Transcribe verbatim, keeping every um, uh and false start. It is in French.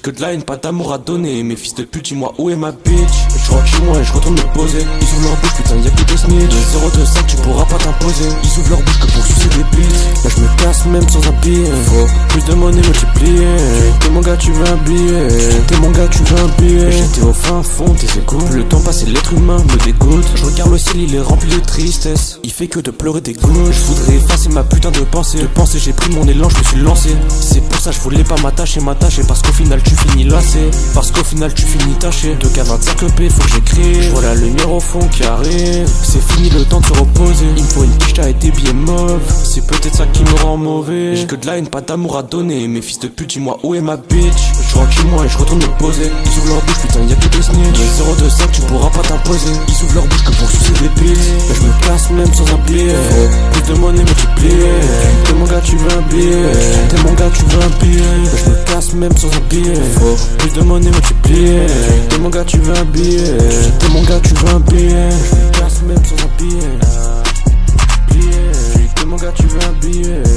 J'ai que de la haine, pas d'amour à donner. Mes fils de pute, dis-moi où est ma bitch. Je rentre chez moi et je retourne me poser. Ils ouvrent leur bouche, putain, y'a que des snitch. De zéro deux cinq, tu pourras pas t'imposer. Ils ouvrent leur bouche que pour sucer des bites. Là je me casse même sans un billet. Faut plus de monnaie multipliée. T'es mon gars, tu veux un billet. T'es mon gars, tu veux un billet. J'étais au fin fond, t'es écoutes. Le temps passé, l'être humain me dégoûte. Je regarde le ciel, il est rempli de tristesse. Il fait que de pleurer des gouttes. Je voudrais effacer ma putain de pensée. De penser, j'ai pris mon élan, je me suis lancé. C'est pour ça je voulais pas m'attacher, m'attacher. Parce qu'au final tu finis lassé. Parce qu'au final tu finis taché. deux K vingt-cinq E P, faut que j'écrive. Je vois la lumière au fond qui arrive. C'est fini le temps de se reposer. Il me faut une quiche et des billets mauves. C'est peut-être ça qui me rend mauvais. J'ai que de la haine, pas d'amour à donner. Mes fils de pute, dis-moi où est ma bitch. Je rentre chez moi et je retourne me poser. Ils ouvrent leur bouche, putain y'a que des snitch. De zéro deux cinq, tu pourras pas t'imposer. Ils ouvrent leur bouche que pour sucer des piles. Là je me casse même sans un billet. Plus de monnaie multipliée. T'es mon gars, tu veux un billet. T'es mon gars, tu veux un billet. Là je me casse même sans un billet. Plus de monnaie multipliée. T'es mon gars, tu veux un billet. T'es mon gars, tu veux un billet. Je me casse même sans un billet. T'es mon gars, tu veux un billet.